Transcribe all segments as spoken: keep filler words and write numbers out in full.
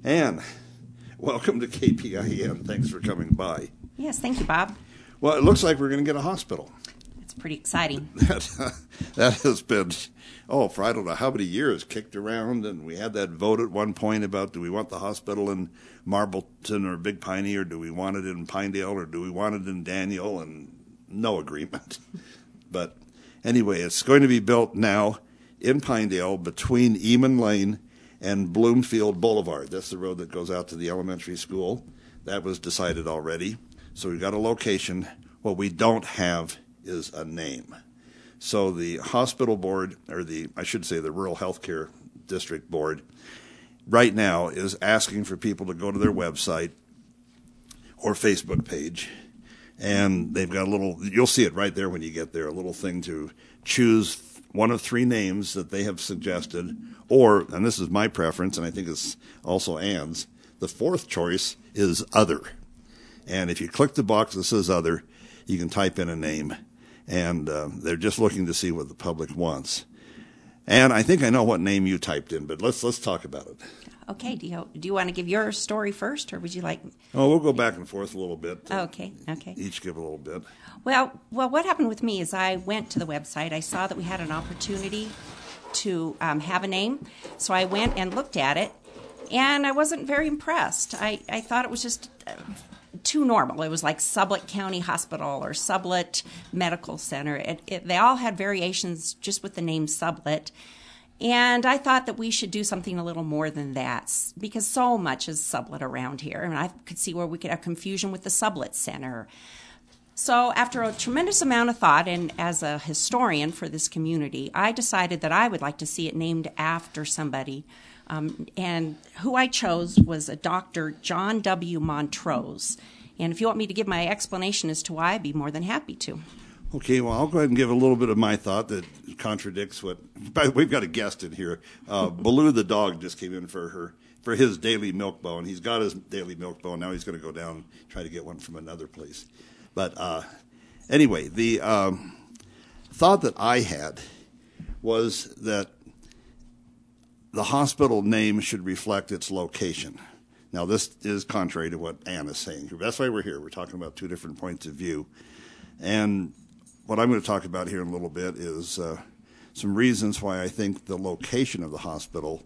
Ann, welcome to K P I N. Thanks for coming by. Yes, thank you, Bob. Well, it looks like we're going to get a hospital. It's pretty exciting. That, that has been, oh, for I don't know how many years, kicked around, and we had that vote at one point about do we want the hospital in Marbleton or Big Piney, or do we want it in Pinedale, or do we want it in Daniel, and no agreement. But anyway, it's going to be built now in Pinedale between Eamon Lane and Bloomfield Boulevard. That's the road that goes out to the elementary school. That was decided already. So we've got a location. What we don't have is a name. So the hospital board, or the, I should say the Rural Healthcare District Board, right now is asking for people to go to their website or Facebook page, and they've got a little, you'll see it right there when you get there, a little thing to choose one of three names that they have suggested, or, and this is my preference, and I think it's also Ann's, the fourth choice is other. And if you click the box that says other, you can type in a name. And uh, they're just looking to see what the public wants. And I think I know what name you typed in, but let's let's talk about it. Okay. Do you do you want to give your story first, or would you like? Oh, we'll go back and forth a little bit. Okay. Okay. Each give a little bit. Well, well, what happened with me is I went to the website. I saw that we had an opportunity to um, have a name, so I went and looked at it, and I wasn't very impressed. I, I thought it was just Uh, too normal. It was like Sublette County Hospital or Sublette Medical Center. It, it, they all had variations just with the name Sublette. And I thought that we should do something a little more than that, because so much is Sublette around here. And I could see where we could have confusion with the Sublette Center. So after a tremendous amount of thought, and as a historian for this community, I decided that I would like to see it named after somebody. Um, and who I chose was a Doctor John W. Montrose. And if you want me to give my explanation as to why, I'd be more than happy to. Okay, well, I'll go ahead and give a little bit of my thought that contradicts what. By the way, we've got a guest in here. Uh, Baloo the dog just came in for her for his daily milk bone. He's got his daily milk bone. Now he's going to go down and try to get one from another place. But uh, anyway, the um, thought that I had was that the hospital name should reflect its location. Now, this is contrary to what Ann is saying. That's why we're here. We're talking about two different points of view. And what I'm going to talk about here in a little bit is uh, some reasons why I think the location of the hospital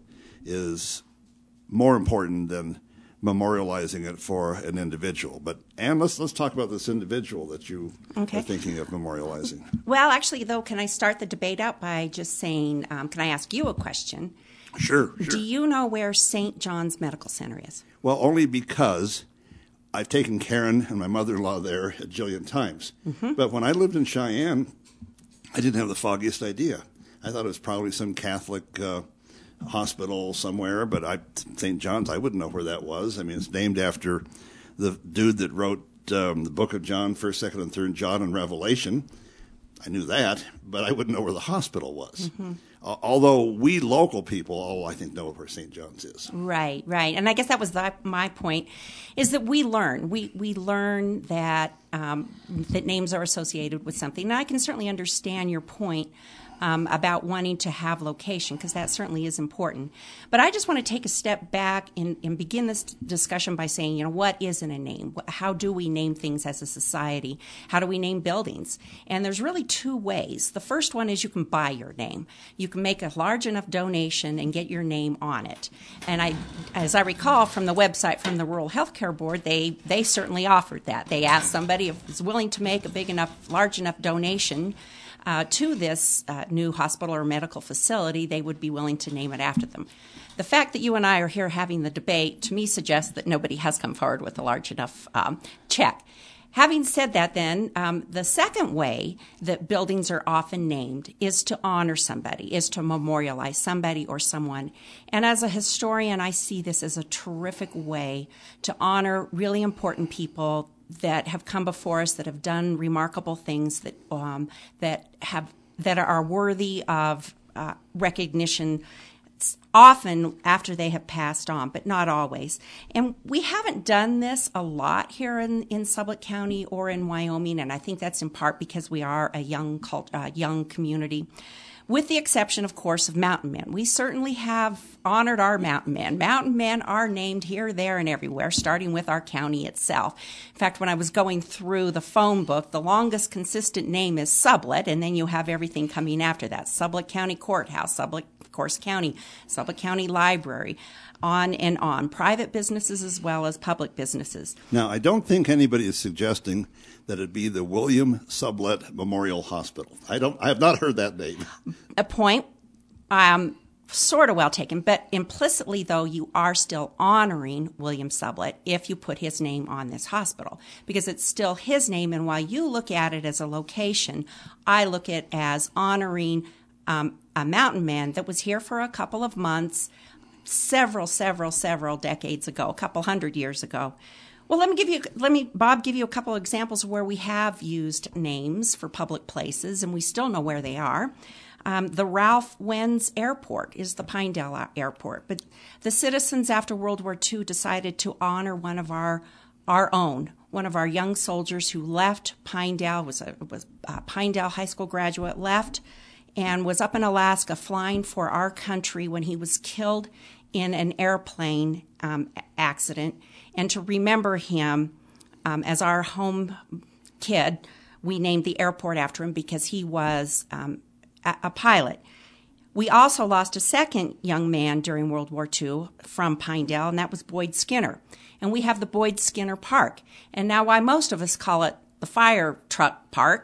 is more important than memorializing it for an individual. But Ann, let's let's talk about this individual that you okay. are thinking of memorializing. Well, actually, though, can I start the debate out by just saying, um, can I ask you a question? Sure, sure. Do you know where Saint John's Medical Center is? Well, only because I've taken Karen and my mother-in-law there a jillion times. Mm-hmm. But when I lived in Cheyenne, I didn't have the foggiest idea. I thought it was probably some Catholic uh, hospital somewhere, but I, Saint John's, I wouldn't know where that was. I mean, it's named after the dude that wrote um, the book of John, first, second, and third John, and Revelation. I knew that, but I wouldn't know where the hospital was. Mm-hmm. Uh, although we local people, all I think, know where Saint John's is. Right, right. And I guess that was the, my point, is that we learn. We we learn that um, that names are associated with something. And I can certainly understand your point um, about wanting to have location, because that certainly is important. But I just want to take a step back and, and begin this discussion by saying, you know, what isn't a name? How do we name things as a society? How do we name buildings? And there's really two ways. The first one is you can buy your name. You can make a large enough donation and get your name on it. And I, as I recall from the website from the Rural Healthcare Board, they, they certainly offered that. They asked somebody if was willing to make a big enough, large enough donation Uh, to this uh, new hospital or medical facility, they would be willing to name it after them. The fact that you and I are here having the debate, to me, suggests that nobody has come forward with a large enough um, check. Having said that, then, um, the second way that buildings are often named is to honor somebody, is to memorialize somebody or someone. And as a historian, I see this as a terrific way to honor really important people that have come before us, that have done remarkable things, that um, that have that are worthy of uh, recognition, often after they have passed on, but not always. And we haven't done this a lot here in, in Sublette County or in Wyoming, and I think that's in part because we are a young cult, uh, young community. with the exception, of course, of mountain men. We certainly have honored our mountain men. Mountain men are named here, there, and everywhere, starting with our county itself. In fact, when I was going through the phone book, the longest consistent name is Sublette, and then you have everything coming after that. Sublette County Courthouse, Sublette, of course, County, Sublette County Library, on and on. Private businesses as well as public businesses. Now, I don't think anybody is suggesting that it be the William Sublette Memorial Hospital. I don't. I have not heard that name. A point, um, sort of well taken, but implicitly, though, you are still honoring William Sublette if you put his name on this hospital, because it's still his name, and while you look at it as a location, I look at it as honoring um, a mountain man that was here for a couple of months, several, several, several decades ago, a couple hundred years ago. Well, let me give you, let me, Bob, give you a couple of examples where we have used names for public places, and we still know where they are. Um, the Ralph Wenz Airport is the Pinedale Airport, but the citizens after World War Two decided to honor one of our our own, one of our young soldiers who left Pinedale, was a was a Pinedale High School graduate, left and was up in Alaska flying for our country when he was killed in an airplane um, accident. And to remember him um, as our home kid, we named the airport after him because he was um, a, a pilot. We also lost a second young man during World War Two from Pinedale, and that was Boyd Skinner. And we have the Boyd Skinner Park. And now why most of us call it the Fire Truck Park,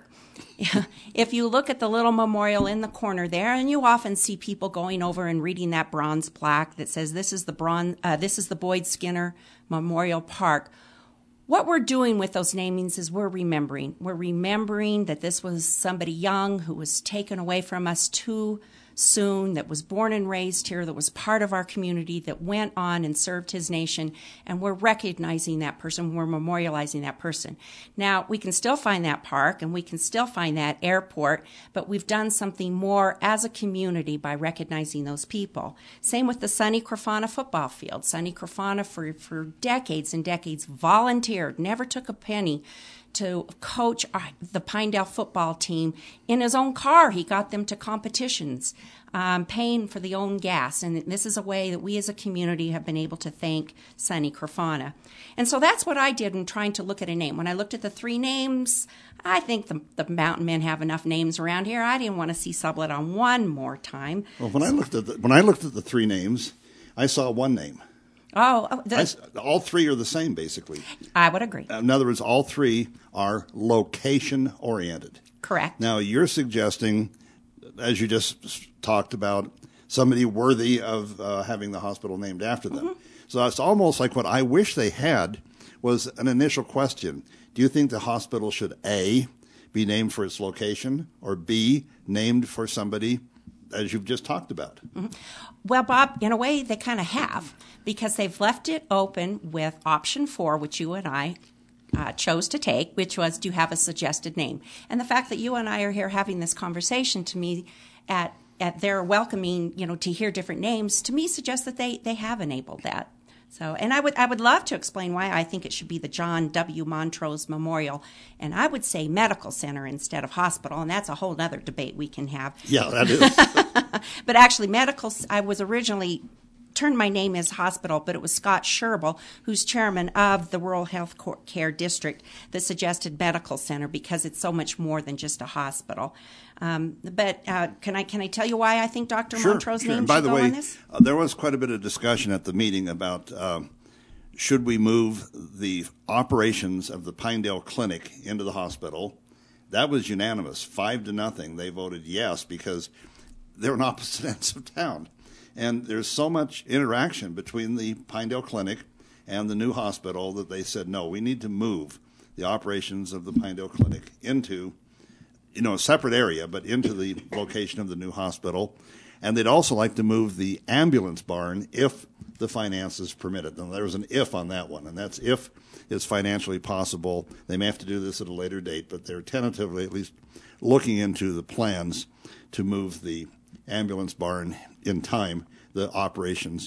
if you look at the little memorial in the corner there, and you often see people going over and reading that bronze plaque that says this is the bronze, uh, this is the Boyd Skinner Memorial Park. What we're doing with those namings is we're remembering. We're remembering that this was somebody young who was taken away from us too soon, that was born and raised here, that was part of our community, that went on and served his nation, and we're recognizing that person, we're memorializing that person. Now, we can still find that park, and we can still find that airport, but we've done something more as a community by recognizing those people. Same with the Sonny Crofana football field. Sonny Crofana, for, for decades and decades, volunteered, never took a penny to coach the Pinedale football team in his own car. He got them to competitions, um, paying for the own gas. And this is a way that we as a community have been able to thank Sonny Crofana. And so that's what I did in trying to look at a name. When I looked at the three names, I think the, the mountain men have enough names around here. I didn't want to see Sublette on one more time. Well, when I looked at the, when I looked at the three names, I saw one name. Oh, the, I, all three are the same, basically. I would agree. In other words, all three are location-oriented. Correct. Now, you're suggesting, as you just talked about, somebody worthy of uh, having the hospital named after them. Mm-hmm. So it's almost like what I wish they had was an initial question. Do you think the hospital should, A, be named for its location, or B, named for somebody as you've just talked about? Mm-hmm. Well, Bob, in a way, they kind of have, because they've left it open with option four, which you and I uh, chose to take, which was, do you have a suggested name? And the fact that you and I are here having this conversation, to me, at at their welcoming, you know, to hear different names, to me suggests that they, they have enabled that. So, and I would I would love to explain why I think it should be the John W. Montrose Memorial, and I would say medical center instead of hospital, and that's a whole other debate we can have. Yeah, that is. But actually, medical, I was originally turned my name as hospital, but it was Scott Sherbel, who's chairman of the Rural Health Care District, that suggested medical center because it's so much more than just a hospital. Um, but uh, can I can I tell you why I think Doctor Sure, Montrose's sure. name And by should the go way, on this? Uh, there was quite a bit of discussion at the meeting about um, should we move the operations of the Pinedale Clinic into the hospital. That was unanimous, five to nothing. They voted yes because they're on opposite ends of town. And there's so much interaction between the Pinedale Clinic and the new hospital that they said, no, we need to move the operations of the Pinedale Clinic into, you know, a separate area, but into the location of the new hospital. And they'd also like to move the ambulance barn if the finances permit it. Now, there was an if on that one, and that's if it's financially possible. They may have to do this at a later date, but they're tentatively at least looking into the plans to move the ambulance barn in time, the operations. Of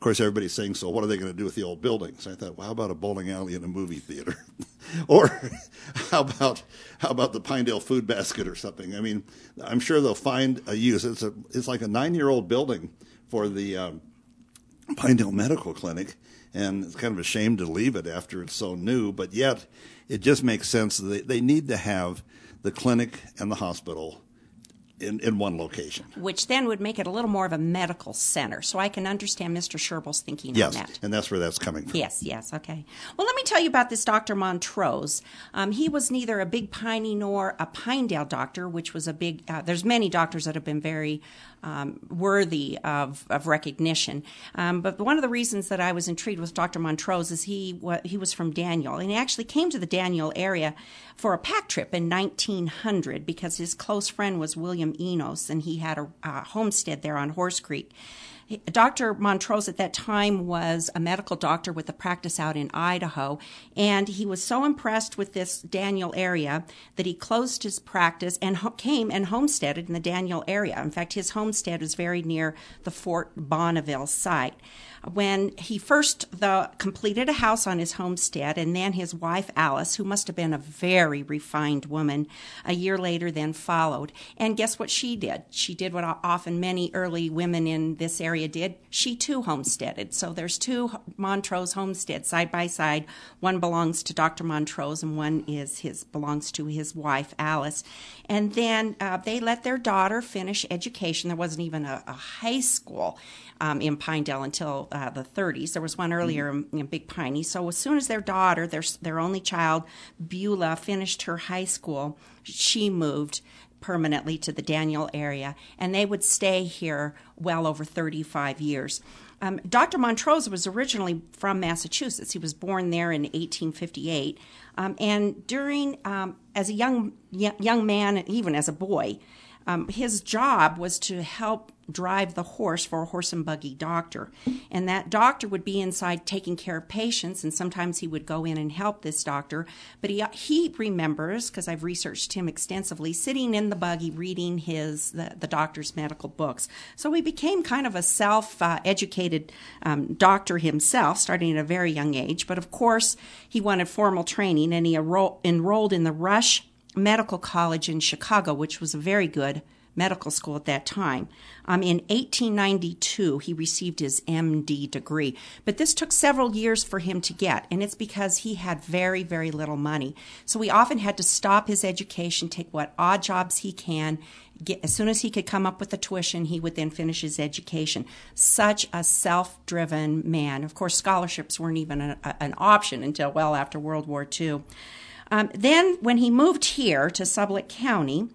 course, everybody's saying, so what are they going to do with the old buildings? I thought, well, how about a bowling alley and a movie theater? Or how about how about the Pinedale Food Basket or something? I mean, I'm sure they'll find a use. It's a it's like a nine-year-old building for the um, Pinedale Medical Clinic, and it's kind of a shame to leave it after it's so new, but yet it just makes sense that they, they need to have the clinic and the hospital in, in one location. Which then would make it a little more of a medical center. So I can understand Mister Sherbil's thinking yes, on that. And that's where that's coming from. Yes, yes, okay. Well, let me tell you about this Doctor Montrose. Um, he was neither a Big Piney nor a Pinedale doctor, which was a big, uh, there's many doctors that have been very um, worthy of, of recognition. Um, but one of the reasons that I was intrigued with Doctor Montrose is he, he was from Daniel, and he actually came to the Daniel area for a pack trip in nineteen hundred because his close friend was William Enos, and he had a, a homestead there on Horse Creek. Doctor Montrose at that time was a medical doctor with a practice out in Idaho, and he was so impressed with this Daniel area that he closed his practice and ho- came and homesteaded in the Daniel area. In fact, his homestead was very near the Fort Bonneville site. When he first the, completed a house on his homestead, and then his wife Alice, who must have been a very refined woman, a year later then followed. And guess what she did? She did what often many early women in this area did. She too homesteaded. So there's two Montrose homesteads side by side. One belongs to Doctor Montrose, and one is his belongs to his wife Alice. And then uh, they let their daughter finish education. There wasn't even a, a high school um, in Pinedale until uh, the thirties. There was one earlier mm-hmm. in, in Big Piney. So as soon as their daughter, their their only child, Beulah, finished her high school, she moved permanently to the Daniel area, and they would stay here well over thirty-five years. Um, Doctor Montrose was originally from Massachusetts. He was born there in eighteen fifty-eight, um, and during um, as a young young man, even as a boy, um, his job was to help drive the horse for a horse and buggy doctor. And that doctor would be inside taking care of patients, and sometimes he would go in and help this doctor. But he he remembers, because I've researched him extensively, sitting in the buggy reading his the, the doctor's medical books. So he became kind of a self-educated uh, um, doctor himself, starting at a very young age. But of course, he wanted formal training, and he enroll, enrolled in the Rush Medical College in Chicago, which was a very good medical school at that time. Um, in eighteen ninety-two, he received his M D degree. But this took several years for him to get, and it's because he had very, very little money. So he often had to stop his education, take what odd jobs he can. Get, as soon as he could come up with the tuition, he would then finish his education. Such a self-driven man. Of course, scholarships weren't even a, a, an option until well after World War Two. Um, then when he moved here to Sublette County,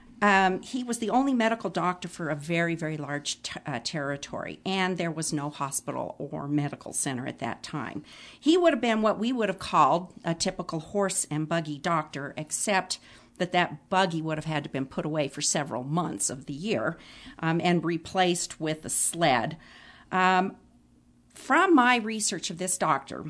Um, he was the only medical doctor for a very, very large t- uh, territory, and there was no hospital or medical center at that time. He would have been what we would have called a typical horse and buggy doctor, except that that buggy would have had to have been put away for several months of the year um, and replaced with a sled. Um, from my research of this doctor,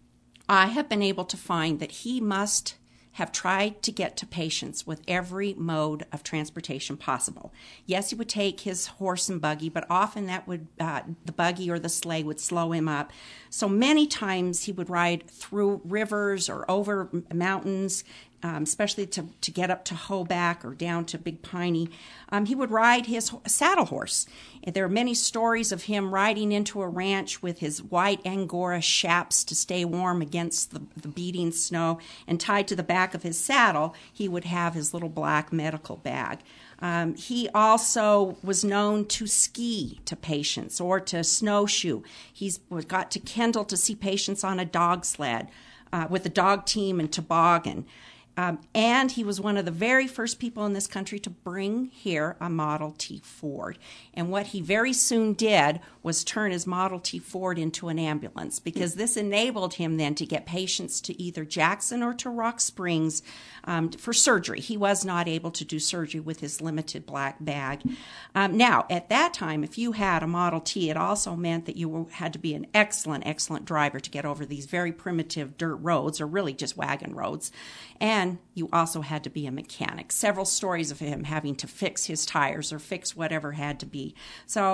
I have been able to find that he must have tried to get to patients with every mode of transportation possible. Yes, he would take his horse and buggy, but often that would uh, the buggy or the sleigh would slow him up. So many times he would ride through rivers or over mountains, um, especially to, to get up to Hoback or down to Big Piney. Um, he would ride his saddle horse. There are many stories of him riding into a ranch with his white Angora chaps to stay warm against the, the beating snow, and tied to the back of his saddle, he would have his little black medical bag. Um, he also was known to ski to patients or to snowshoe. He's got to Kendall to see patients on a dog sled uh, with a dog team and toboggan. Um, and he was one of the very first people in this country to bring here a Model T Ford. And what he very soon did was turn his Model T Ford into an ambulance, because this enabled him then to get patients to either Jackson or to Rock Springs um, for surgery. He was not able to do surgery with his limited black bag. Um, now, at that time, if you had a Model T, it also meant that you were, had to be an excellent, excellent driver to get over these very primitive dirt roads, or really just wagon roads. And you also had to be a mechanic. Several stories of him having to fix his tires or fix whatever had to be. So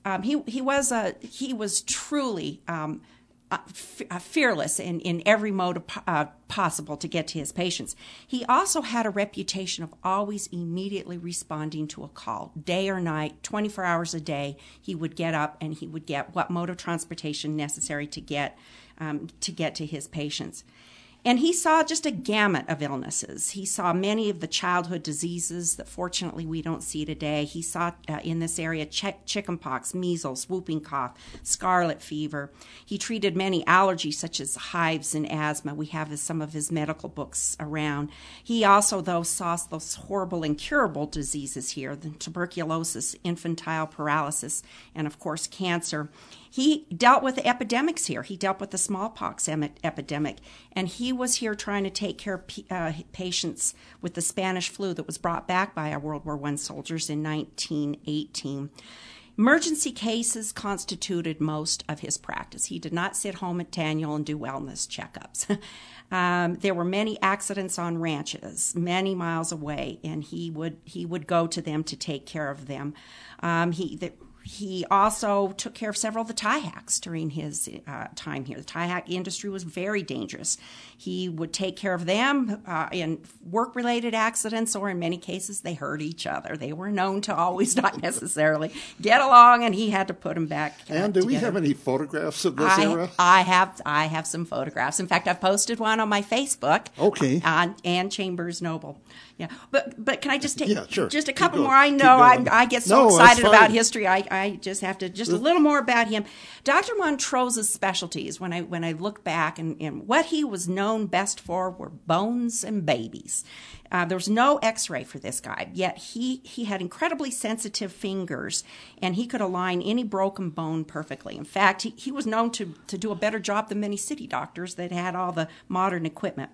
um, he he was a he was truly um, uh, f- uh, fearless in, in every mode of, uh, possible to get to his patients. He also had a reputation of always immediately responding to a call, day or night, twenty-four hours a day. He would get up and he would get what mode of transportation necessary to get um, to get to his patients. And he saw just a gamut of illnesses. He saw many of the childhood diseases that fortunately we don't see today. He saw uh, in this area ch- chickenpox, measles, whooping cough, scarlet fever. He treated many allergies such as hives and asthma. We have some of his medical books around. He also, though, saw those horrible incurable diseases here, the tuberculosis, infantile paralysis, and, of course, cancer. He dealt with the epidemics here. He dealt with the smallpox em- epidemic, and he was here trying to take care of p- uh, patients with the Spanish flu that was brought back by our World War One soldiers in nineteen eighteen. Emergency cases constituted most of his practice. He did not sit home at Daniel and do wellness checkups. um, there were many accidents on ranches, many miles away, and he would he would go to them to take care of them. Um, he the, He also took care of several of the tie hacks during his uh, time here. The tie hack industry was very dangerous. He would take care of them uh, in work-related accidents, or in many cases, they hurt each other. They were known to always not necessarily get along, and he had to put them back uh, And do together. we have any photographs of this I, era? I have I have some photographs. In fact, I've posted one on my Facebook. Okay. On Ann Chambers Noble. Yeah, but but can I just take Yeah, sure. just a Keep couple going. more? I Keep know I, going. I get so No, that's excited about fine. history. I, I just have to just a little more about him. Doctor Montrose's specialties, when I when I look back, and, and what he was known best for were bones and babies. Uh, there was no X-ray for this guy, yet he he had incredibly sensitive fingers, and he could align any broken bone perfectly. In fact, he, he was known to to do a better job than many city doctors that had all the modern equipment.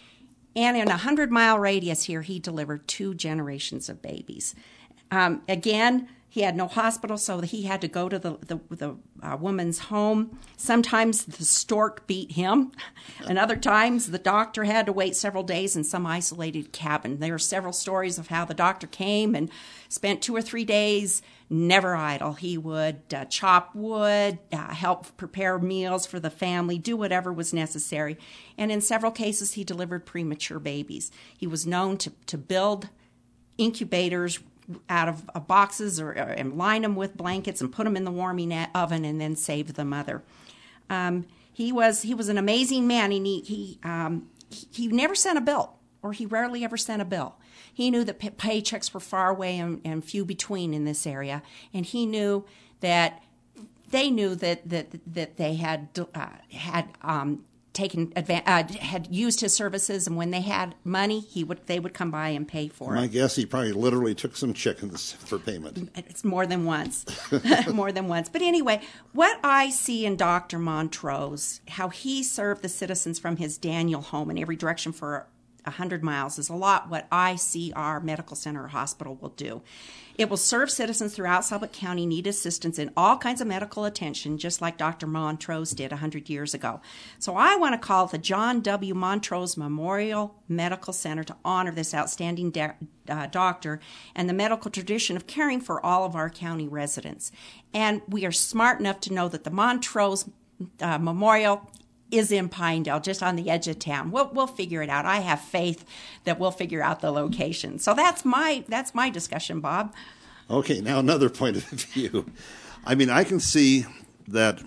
And in a hundred-mile radius here, he delivered two generations of babies. Um, again, he had no hospital, so he had to go to the, the, the uh, woman's home. Sometimes the stork beat him, and other times the doctor had to wait several days in some isolated cabin. There are several stories of how the doctor came and spent two or three days never idle. He would uh, chop wood, uh, help prepare meals for the family, do whatever was necessary. And in several cases, he delivered premature babies. He was known to, to build incubators out of uh, boxes or, or and line them with blankets and put them in the warming oven and then save the mother. Um, he was he was an amazing man. He he um, he, he never sent a bill, or he rarely ever sent a bill. He knew that pay- paychecks were far away and, and few between in this area, and he knew that they knew that that that they had uh, had um, taken advan- uh, had used his services, and when they had money, he would they would come by and pay for My it. guess, he probably literally took some chickens for payment. It's more than once, more than once. But anyway, what I see in Doctor Montrose, how he served the citizens from his Daniel home in every direction for one hundred miles, is a lot what I see our medical center or hospital will do. It will serve citizens throughout Sublette County need assistance in all kinds of medical attention, just like Doctor Montrose did one hundred years ago. So I want to call the John W. Montrose Memorial Medical Center to honor this outstanding de- uh, doctor and the medical tradition of caring for all of our county residents. And we are smart enough to know that the Montrose uh, Memorial is in Pinedale, just on the edge of town. We'll we'll figure it out. I have faith that we'll figure out the location. So that's my that's my discussion, Bob. Okay, now another point of view. I mean, I can see that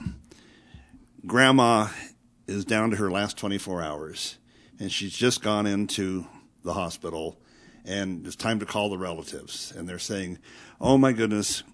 Grandma is down to her last twenty-four hours, and she's just gone into the hospital, and it's time to call the relatives. And they're saying, oh, my goodness,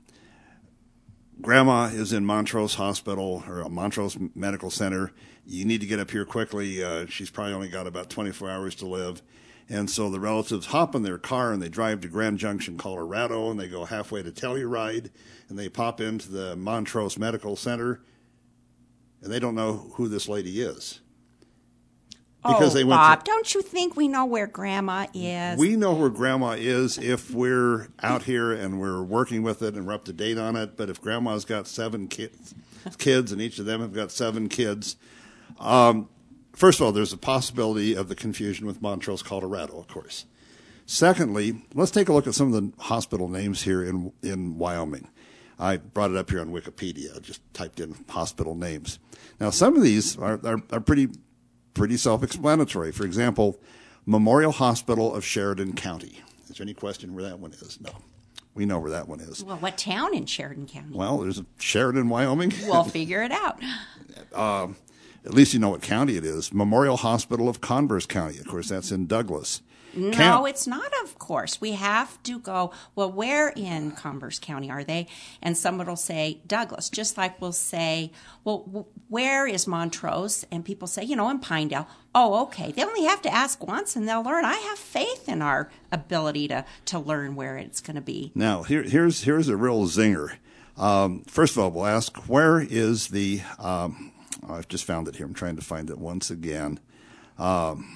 Grandma is in Montrose Hospital or Montrose Medical Center. You need to get up here quickly. Uh, she's probably only got about twenty-four hours to live. And so the relatives hop in their car and they drive to Grand Junction, Colorado, and they go halfway to Telluride, and they pop into the Montrose Medical Center, and they don't know who this lady is. Because oh, they went Bob, to, don't you think we know where Grandma is? We know where Grandma is if we're out here and we're working with it and we're up to date on it. But if Grandma's got seven kids, kids and each of them have got seven kids, um, first of all, there's a possibility of the confusion with Montrose, Colorado, of course. Secondly, let's take a look at some of the hospital names here in in Wyoming. I brought it up here on Wikipedia. I just typed in hospital names. Now, some of these are, are, are pretty pretty self-explanatory. For example, Memorial Hospital of Sheridan County. Is there any question where that one is? No. We know where that one is. Well, what town in Sheridan County? Well, there's a Sheridan, Wyoming. We'll figure it out. um, at least you know what county it is. Memorial Hospital of Converse County. Of course, that's in Douglas. No, Camp- it's not, of course. We have to go, well, where in Converse County are they? And someone will say Douglas, just like we'll say, well, w- where is Montrose? And people say, you know, in Pinedale. Oh, okay. They only have to ask once and they'll learn. I have faith in our ability to, to learn where it's going to be. Now, here, here's here's a real zinger. Um, first of all, we'll ask, where is the, um, oh, I've just found it here. I'm trying to find it once again. Um,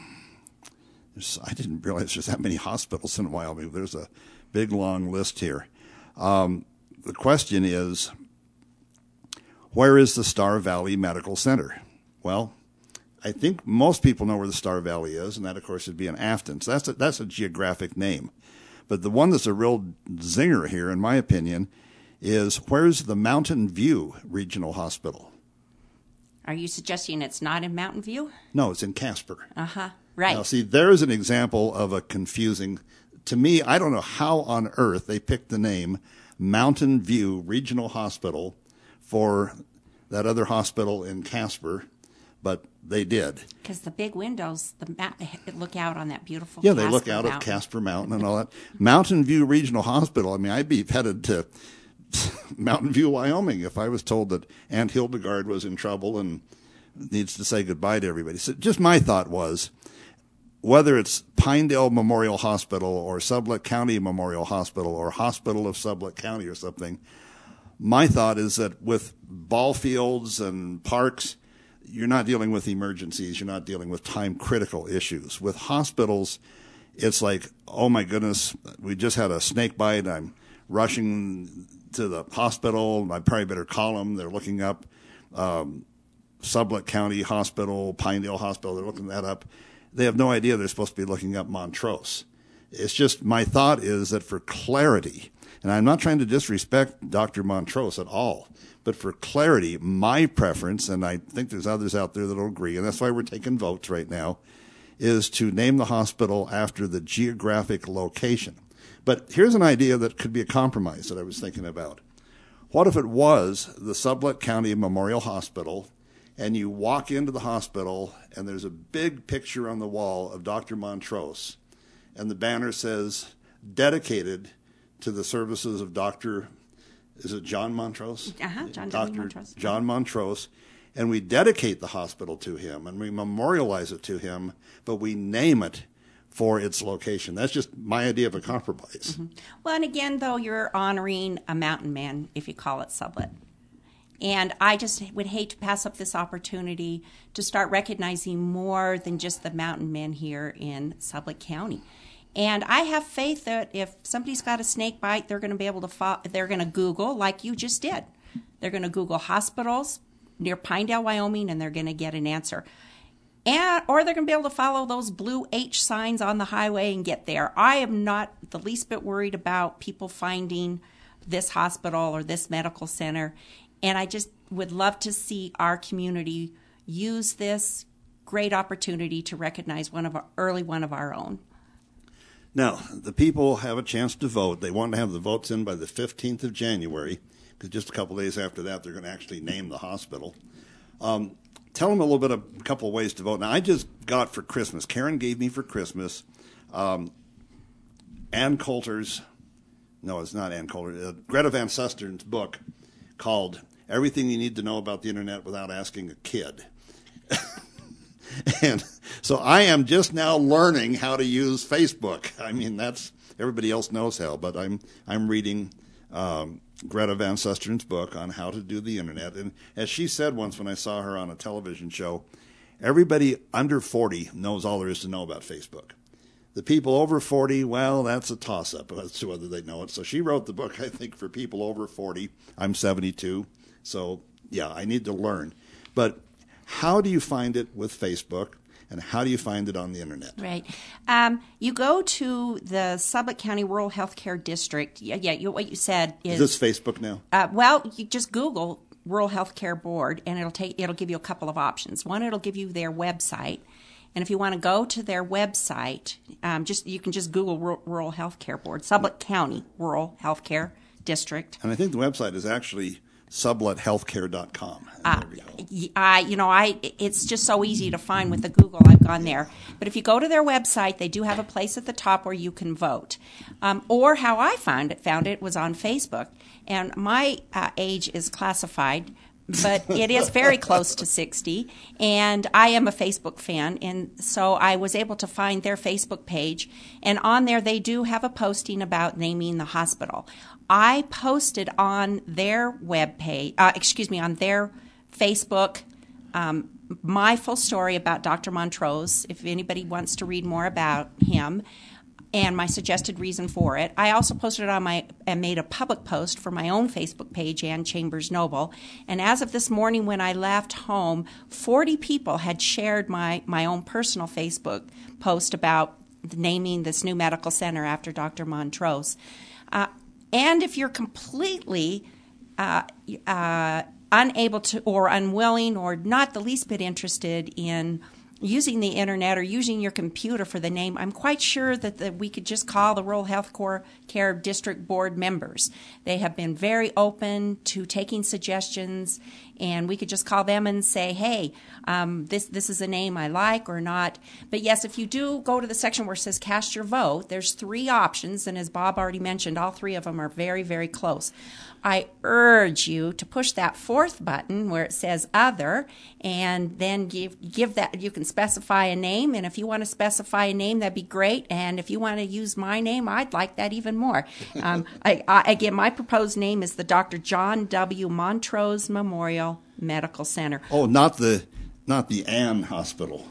I didn't realize there's that many hospitals in Wyoming. There's a big, long list here. Um, the question is, where is the Star Valley Medical Center? Well, I think most people know where the Star Valley is, and that, of course, would be in Afton. So that's a, that's a geographic name. But the one that's a real zinger here, in my opinion, is where's the Mountain View Regional Hospital? Are you suggesting it's not in Mountain View? No, it's in Casper. Uh-huh. Right. Now, see, there's an example of a confusing, to me, I don't know how on earth they picked the name Mountain View Regional Hospital for that other hospital in Casper, but they did. Because the big windows, the ma- look out on that beautiful Yeah, Casper they look out Mountain. at Casper Mountain and all that. Mountain View Regional Hospital, I mean, I'd be headed to Mountain View, Wyoming, if I was told that Aunt Hildegard was in trouble and needs to say goodbye to everybody. So just my thought was, whether it's Pinedale Memorial Hospital or Sublette County Memorial Hospital or Hospital of Sublette County or something, my thought is that with ball fields and parks, you're not dealing with emergencies. You're not dealing with time-critical issues. With hospitals, it's like, oh, my goodness, we just had a snake bite. I'm rushing to the hospital. I probably better call them. They're looking up um, Sublette County Hospital, Pinedale Hospital. They're looking that up. They have no idea they're supposed to be looking up Montrose. It's just, my thought is that for clarity, and I'm not trying to disrespect Doctor Montrose at all, but for clarity, my preference, and I think there's others out there that will agree, and that's why we're taking votes right now, is to name the hospital after the geographic location. But here's an idea that could be a compromise that I was thinking about. What if it was the Sublette County Memorial Hospital, and you walk into the hospital, and there's a big picture on the wall of Doctor Montrose, and the banner says, dedicated to the services of Doctor, is it John Montrose? Uh-huh, John W. Doctor Montrose. John Montrose, and we dedicate the hospital to him, and we memorialize it to him, but we name it for its location. That's just my idea of a compromise. Mm-hmm. Well, and again, though, you're honoring a mountain man if you call it Sublette. And I just would hate to pass up this opportunity to start recognizing more than just the mountain men here in Sublette County. And I have faith that if somebody's got a snake bite, they're going to be able to fo- they're going to Google like you just did. They're going to Google hospitals near Pinedale, Wyoming, and they're going to get an answer. And or they're going to be able to follow those blue H signs on the highway and get there. I am not the least bit worried about people finding this hospital or this medical center. And I just would love to see our community use this great opportunity to recognize one of our early one of our own. Now, the people have a chance to vote. They want to have the votes in by the fifteenth of January, because just a couple of days after that, they're going to actually name the hospital. Um, tell them a little bit of a couple of ways to vote. Now, I just got for Christmas, Karen gave me for Christmas um, Ann Coulter's, no, it's not Ann Coulter, uh, Greta Van Sustern's book called Everything You Need to Know About the Internet Without Asking a Kid. And so I am just now learning how to use Facebook. I mean, that's everybody else knows how, but I'm I'm reading um, Greta Van Sustern's book on how to do the internet. And as she said once when I saw her on a television show, everybody under forty knows all there is to know about Facebook. The people over forty, well, that's a toss-up as to whether they know it. So she wrote the book, I think, for people over forty. I'm seventy-two, so yeah, I need to learn. But how do you find it with Facebook? And how do you find it on the internet? Right. Um, you go to the Sublette County Rural Healthcare District. Yeah, yeah you, what you said is... Is this Facebook now? Uh, well, you just Google Rural Healthcare Board, and it'll take it'll give you a couple of options. One, it'll give you their website. And if you want to go to their website, um, just you can just Google Rural, Rural Healthcare Board, Sublette County Rural Healthcare District. And I think the website is actually sublette healthcare dot com. Uh, I, you know, I it's just so easy to find with the Google. I've gone there. But if you go to their website, they do have a place at the top where you can vote. Um, or how I found it, found it was on Facebook. And my uh, age is classified, but it is very close to sixty. And I am a Facebook fan, and so I was able to find their Facebook page. And on there, they do have a posting about naming the hospital. I posted on their webpage, uh, excuse me, on their Facebook, um, my full story about Doctor Montrose, if anybody wants to read more about him, and my suggested reason for it. I also posted it on my, and made a public post for my own Facebook page and Chambers Noble. And as of this morning when I left home, forty people had shared my, my own personal Facebook post about naming this new medical center after Doctor Montrose. Uh, And if you're completely uh, uh, unable to or unwilling or not the least bit interested in using the internet or using your computer for the name, I'm quite sure that the, we could just call the Rural Health Care District Board members. They have been very open to taking suggestions, and we could just call them and say, hey, um, this this is a name I like or not. But yes, if you do go to the section where it says cast your vote, there's three options, and as Bob already mentioned, all three of them are very, very close. I urge you to push that fourth button where it says other, and then give give that, you can specify a name, and if you want to specify a name, that'd be great, and if you want to use my name, I'd like that even more. Um, I, I, again, my proposed name is the Doctor John W. Montrose Memorial Medical Center. Oh, not the not the Ann Hospital.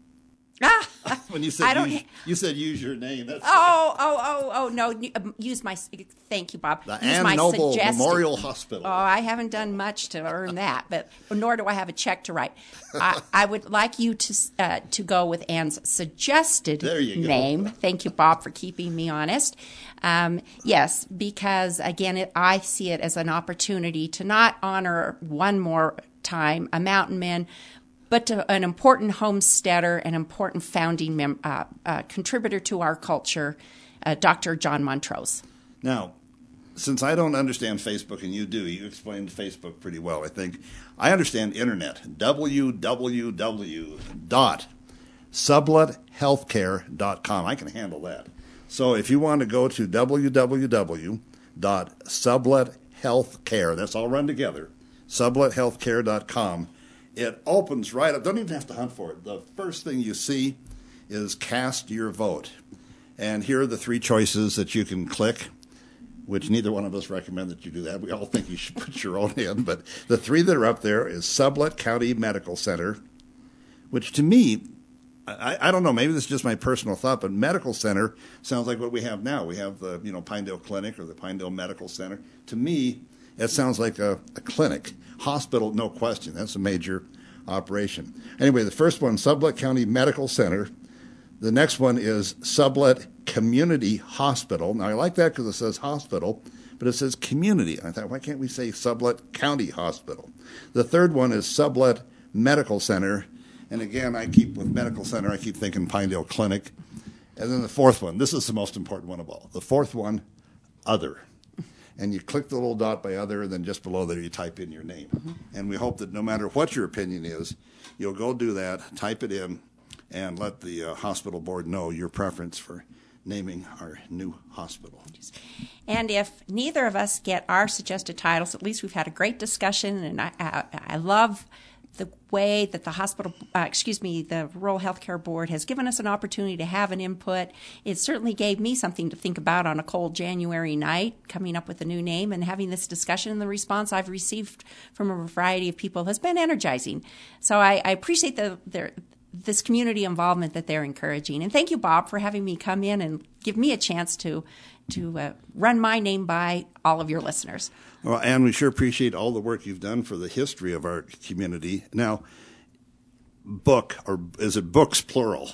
Ah, when you said I don't, use, you said use your name. That's oh, oh, oh, oh, no. Use my. Thank you, Bob. The use Ann my Noble suggested, Memorial Hospital. Oh, I haven't done much to earn that, but nor do I have a check to write. I, I would like you to uh, to go with Ann's suggested there you name. Go. Thank you, Bob, for keeping me honest. Um, yes, because again, it, I see it as an opportunity to not honor one more time a mountain man, but to an important homesteader, an important founding mem- uh, uh, contributor to our culture, uh, Doctor John Montrose. Now, since I don't understand Facebook and you do, you explained Facebook pretty well, I think. I understand internet, w w w dot sublette healthcare dot com. I can handle that. So if you want to go to w w w dot sublette healthcare, that's all run together, sublette healthcare dot com, it opens right up. Don't even have to hunt for it. The first thing you see is cast your vote. And here are the three choices that you can click, which neither one of us recommend that you do that. We all think you should put your own in. But the three that are up there is Sublette County Medical Center, which to me, I, I don't know, maybe this is just my personal thought, but medical center sounds like what we have now. We have the you know Pinedale Clinic or the Pinedale Medical Center. To me, it sounds like a, a clinic. Hospital, no question. That's a major operation. Anyway, the first one, Sublette County Medical Center. The next one is Sublette Community Hospital. Now, I like that because it says hospital, but it says community. I thought, why can't we say Sublette County Hospital? The third one is Sublette Medical Center. And again, I keep with medical center, I keep thinking Pinedale Clinic. And then the fourth one, this is the most important one of all. The fourth one, other. And you click the little dot by other, and then just below there you type in your name. Mm-hmm. And we hope that no matter what your opinion is, you'll go do that, type it in, and let the uh, hospital board know your preference for naming our new hospital. And if neither of us get our suggested titles, at least we've had a great discussion, and I, I, I love the way that the hospital, uh, excuse me, the Rural Healthcare Board has given us an opportunity to have an input. It certainly gave me something to think about on a cold January night, coming up with a new name and having this discussion. And the response I've received from a variety of people has been energizing. So I, I appreciate the, the this community involvement that they're encouraging. And thank you, Bob, for having me come in and give me a chance to to uh, run my name by all of your listeners. Well, Ann, we sure appreciate all the work you've done for the history of our community. Now, book, or is it books plural?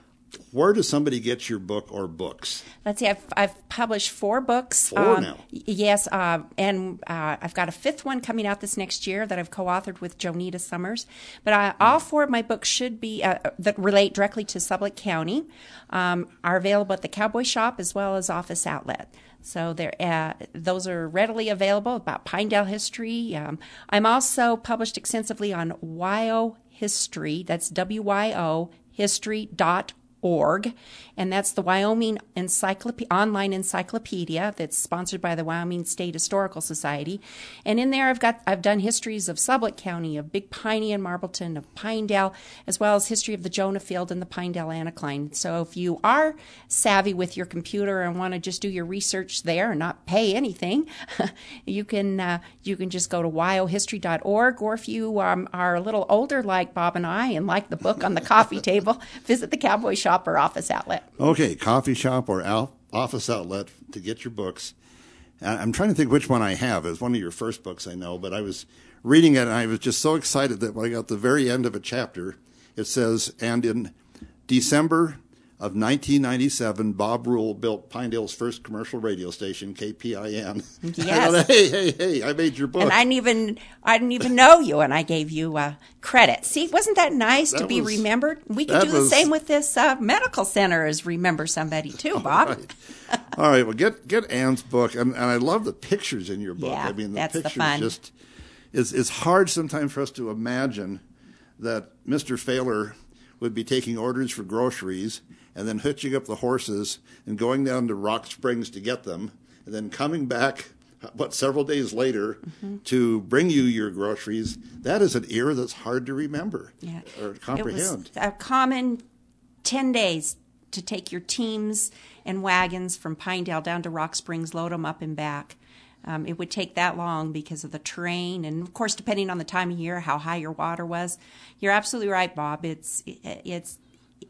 Where does somebody get your book or books? Let's see, I've, I've published four books. Four um, now? Yes, uh, and uh, I've got a fifth one coming out this next year that I've co-authored with Jonita Summers. But I, all four of my books should be, uh, that relate directly to Sublette County, um, are available at the Cowboy Shop as well as Office Outlet. So there, uh, those are readily available about Pinedale history. Um, I'm also published extensively on Wyo History. That's W Y O history dot org, and that's the Wyoming Encyclop- online encyclopedia that's sponsored by the Wyoming State Historical Society. And in there, I've got I've done histories of Sublette County, of Big Piney and Marbleton, of Pinedale, as well as history of the Jonah Field and the Pinedale Anticline. So if you are savvy with your computer and want to just do your research there and not pay anything, you can uh, you can just go to wyo history dot org, or if you um, are a little older like Bob and I and like the book on the coffee table, visit the Cowboy Shop or Office Outlet. Okay, coffee shop or al- Office Outlet to get your books. I'm trying to think which one I have. It's one of your first books, I know, but I was reading it and I was just so excited that when I got to the very end of a chapter, it says, and in December of nineteen ninety-seven, Bob Rule built Pinedale's first commercial radio station, K P I N. Yes. I thought, hey, hey, hey, I made your book. And I didn't even I didn't even know you, and I gave you uh, credit. See, wasn't that nice That to be was- remembered? We could that do the was- same with this uh, medical center as remember somebody too, Bob. Right. All right, well, get get Ann's book, and, and I love the pictures in your book. Yeah, I mean, the that's the pictures fun. just it's it's hard sometimes for us to imagine that Mister Failer would be taking orders for groceries and then hitching up the horses and going down to Rock Springs to get them, and then coming back, what, several days later mm-hmm. to bring you your groceries. That is an era that's hard to remember Yeah. or comprehend. It was a common ten days to take your teams and wagons from Pinedale down to Rock Springs, load them up and back. Um, it would take that long because of the terrain, and of course, depending on the time of year, how high your water was. You're absolutely right, Bob. It's it's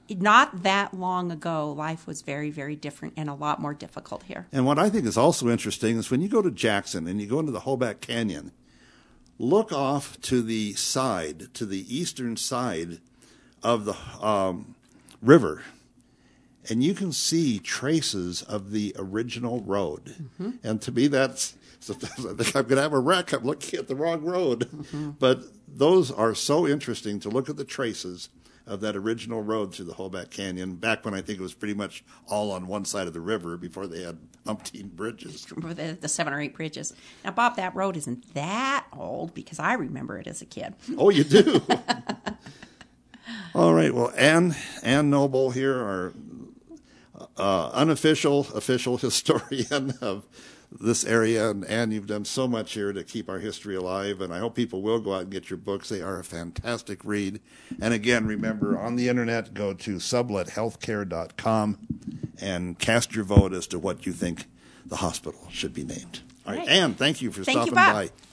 not that long ago. Life was very, very different and a lot more difficult here. And what I think is also interesting is when you go to Jackson and you go into the Hoback Canyon, look off to the side, to the eastern side of the um, river, and you can see traces of the original road. Mm-hmm. And to me, that's, I think I'm going to have a wreck. I'm looking at the wrong road. Mm-hmm. But those are so interesting to look at the traces of that original road through the Hoback Canyon, back when I think it was pretty much all on one side of the river before they had umpteen bridges. The, the seven or eight bridges. Now, Bob, that road isn't that old because I remember it as a kid. Oh, you do? All right. Well, Ann, Ann Noble here, our uh, unofficial, official historian of this area. And Ann, you've done so much here to keep our history alive, and I hope people will go out and get your books. They are a fantastic read. And again, remember, on the internet, go to sublette healthcare dot com and cast your vote as to what you think the hospital should be named. All right, right. Ann, thank you for Thank stopping you, Bob. by.